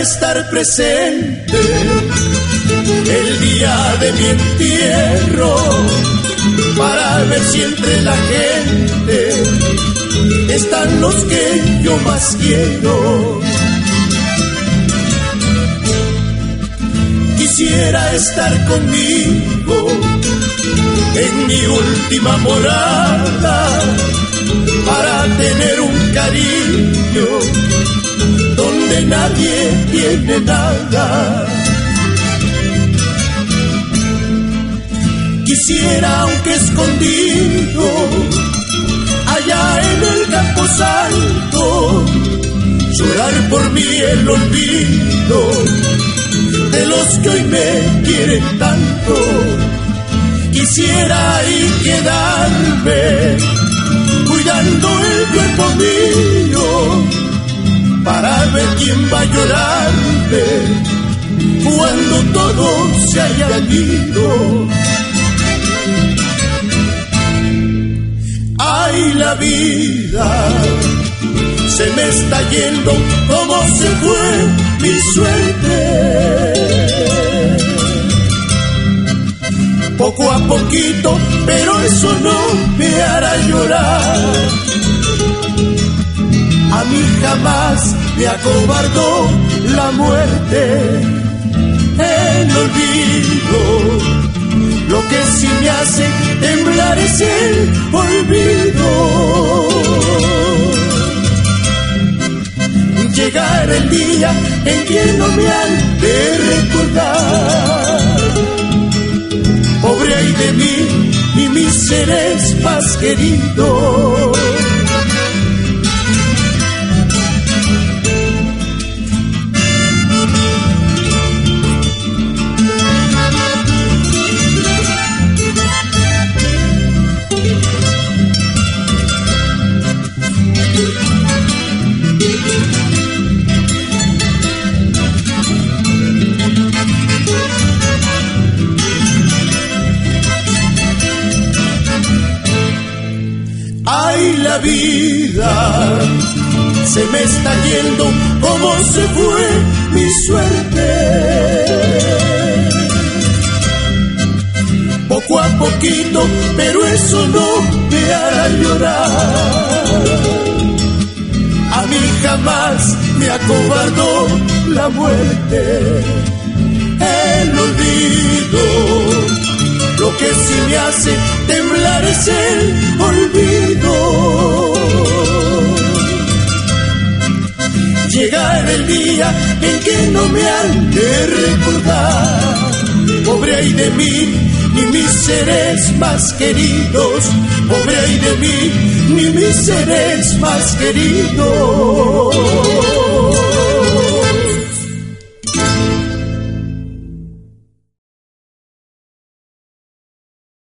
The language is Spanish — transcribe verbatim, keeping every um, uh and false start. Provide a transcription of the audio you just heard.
estar presente el día de mi entierro, para ver si entre la gente están los que yo más quiero. Quisiera estar conmigo en mi última morada, para tener un cariño donde nadie tiene nada. Quisiera, aunque escondido, allá en el camposanto, llorar por mí el olvido de los que hoy me quieren tanto. Quisiera ahí quedarme cuidando el cuerpo mío, para ver quién va a llorarme cuando todo se haya ido. Ay, la vida se me está yendo, como se fue mi suerte. Poco a poquito, pero eso no me hará llorar. A mí jamás me acobardó la muerte. El olvido, lo que sí me hace temblar es el olvido. Llegar el día en que no me han de recordar. Pobre ay de mí y mis seres más queridos. Ay, la vida se me está yendo, como se fue mi suerte. Poco a poquito, pero eso no me hará llorar. A mí jamás me acobardó la muerte. El olvido, lo que sí me hace temblar es el olvido. Llegar el día en que no me han de recordar. Pobre ay de mí, ni mis seres más queridos. Pobre ay de mí, ni mis seres más queridos.